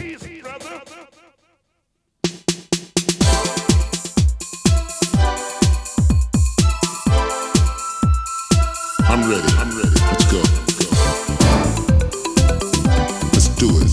I'm ready. Let's go. Let's do it.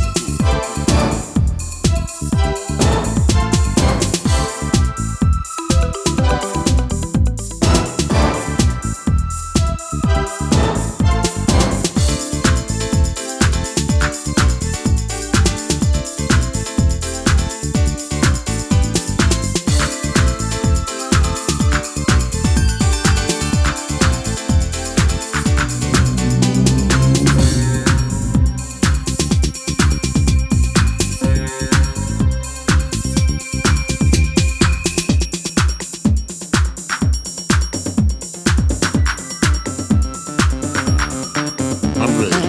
I'm ready.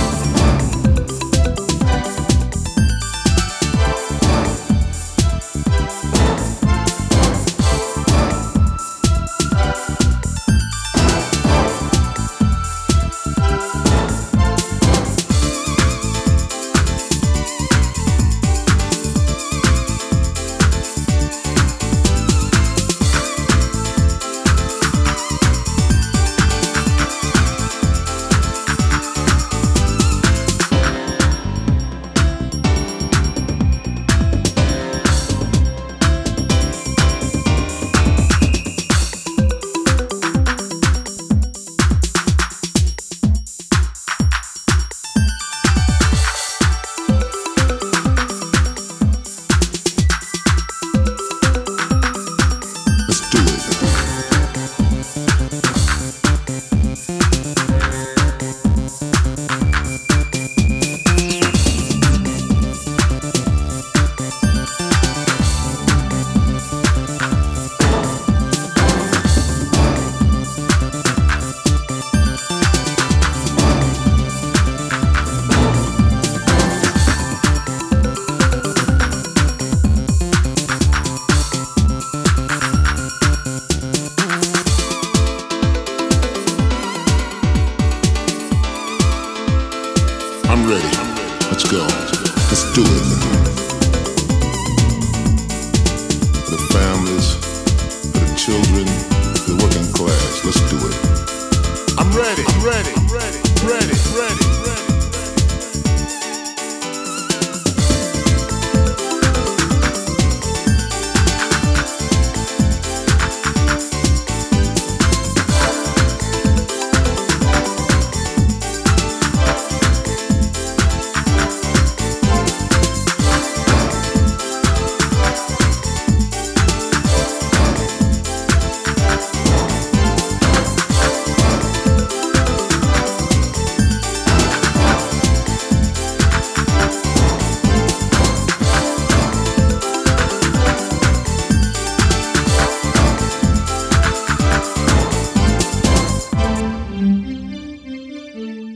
I'm ready. Let's go. Let's do it. For the families, for the children, for the working class. Let's do it. I'm ready. I'm ready. Ready. Ready. Ready. Ready.